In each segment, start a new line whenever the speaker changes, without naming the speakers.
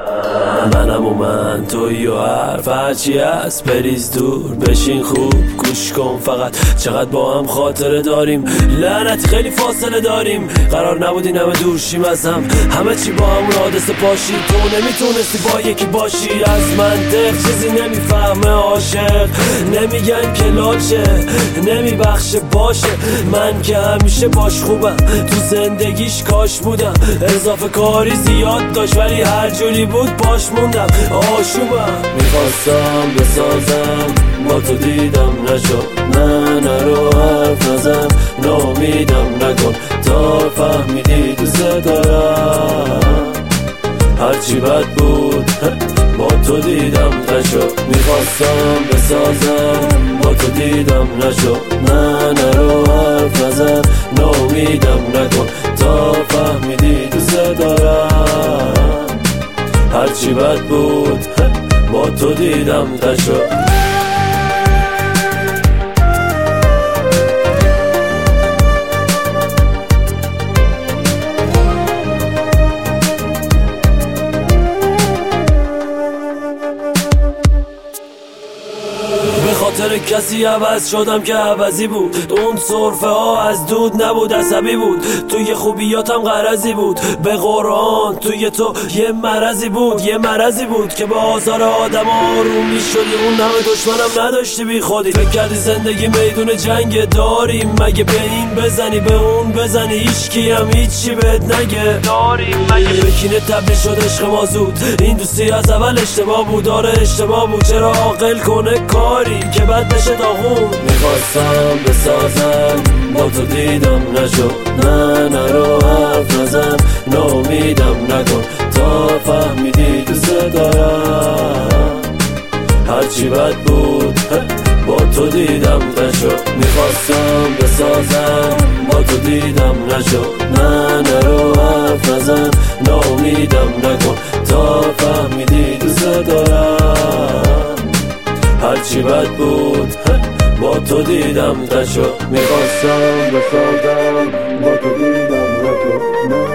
منم و من توی و حرف هرچی هست بریز دور بشین خوب گوش کن فقط چقدر با هم خاطره داریم لعنتی خیلی فاصله داریم قرار نبود این همه دور شیم از هم همه چی با همون حادثه پاشی تو نمیتونستی با یکی باشی از منطق چیزی نمیفهمه عاشق نمیگن که لاشه نمیبخشه باشه من که همیشه باش خوبم تو زندگیش کاش بودم اضافه کاری زیاد داشت ولی هر جوری بود باش موندم آشوبم میخواستم بسازم با تو دیدم نشد نه نرو حرف نزن نامیدم نکن تا فهمیدی دوست دارم هرچی بد بود با تو دیدم نشد میخواستم بسازم با تو دیدم نشد نه نرو حرف نزن نامیدم نکن تا فهمیدی دوست دارم هرچی بد بود با تو دیدم نشد خاطر کسی عوض شدم که عوضی بود اون صرفه ها از دود نبود عصبی بود توی خوبیاتم غرضی بود به قرآن توی تو یه مرضی بود یه مرضی بود که با آزار آدم آروم میشدی اون همه دشمنم نداشتی بی خودی فکر کردی زندگی میدون جنگ داریم مگه به این بزنی به اون بزنی هیچکی هم هیچی بهت نگه داریم مگه بکینه تبدیل شد عشق ما زود این دوستی از اول اشتباه بود داره اشتباه بود چرا عاقل کنه کاری که بعد بشه داغون میخواستم بسازم با تو دیدم نشد نه نرو حرف نزن نامیدم نکن تا فهمیدی دوست دارم هرچی بد بود با تو دیدم نشد میخواستم بسازم با تو دیدم نشد نه نرو حرف نزن نامیدم نکن تا فهمیدی دوست دارم هرچی بد بود با تو دیدم نشد میخواستم بسازم با تو دیدم نشد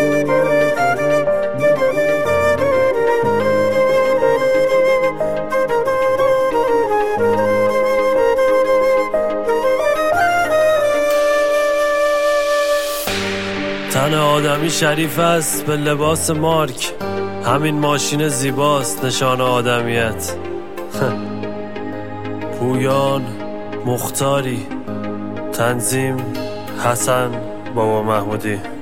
تن آدمی شریف است به لباس مارک همین ماشین زیباست نشان آدمیت پویان مختاری تنظیم حسن بابا محمودی